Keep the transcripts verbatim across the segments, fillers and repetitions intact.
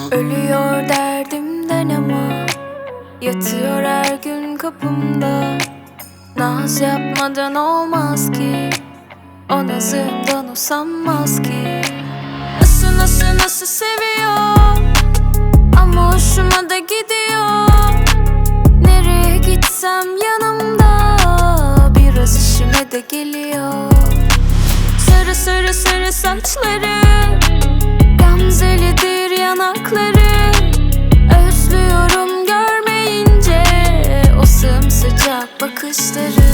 Ölüyor derdimden ama yatıyor her gün kapımda. Naz yapmadan olmaz ki, o nazımdan usanmaz ki. Nasıl nasıl nasıl seviyor ama hoşuma da gidiyor. Nereye gitsem yanımda, biraz işime de geliyor. Sarı sarı sarı saçları, gamzelidir yanakları. Özlüyorum görmeyince o sımsıcak bakışları.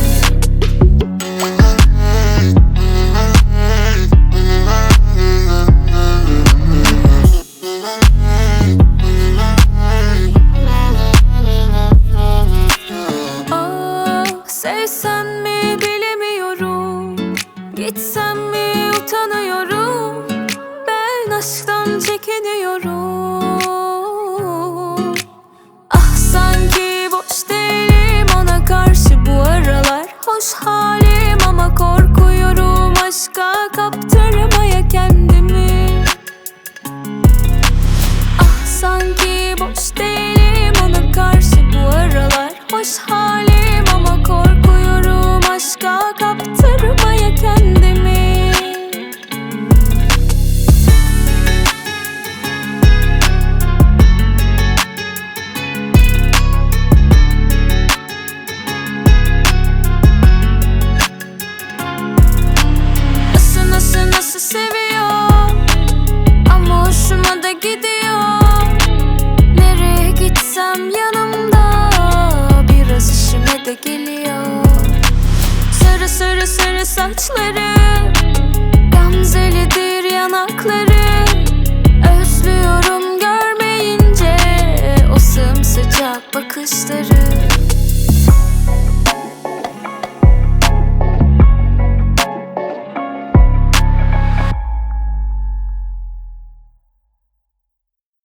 Ah, sevsem mi bilemiyorum, gitsem mi utanıyorum. Ben aşktan çekiniyorum. Ah, sanki boş değilim ona karşı bu aralar. Hoş halim ama korkuyorum aşka kaptırmaya kendimi. Ah, sanki boş değilim ona karşı bu aralar. Hoş halim ama korkuyorum aşka kaptırmaya kendimi. Nasıl nasıl nasıl seviyor ama hoşuma da gidiyor. Nereye gitsem yanımda, biraz işime de geliyor. Sarı sarı sarı saçları, gamzelidir yanakları.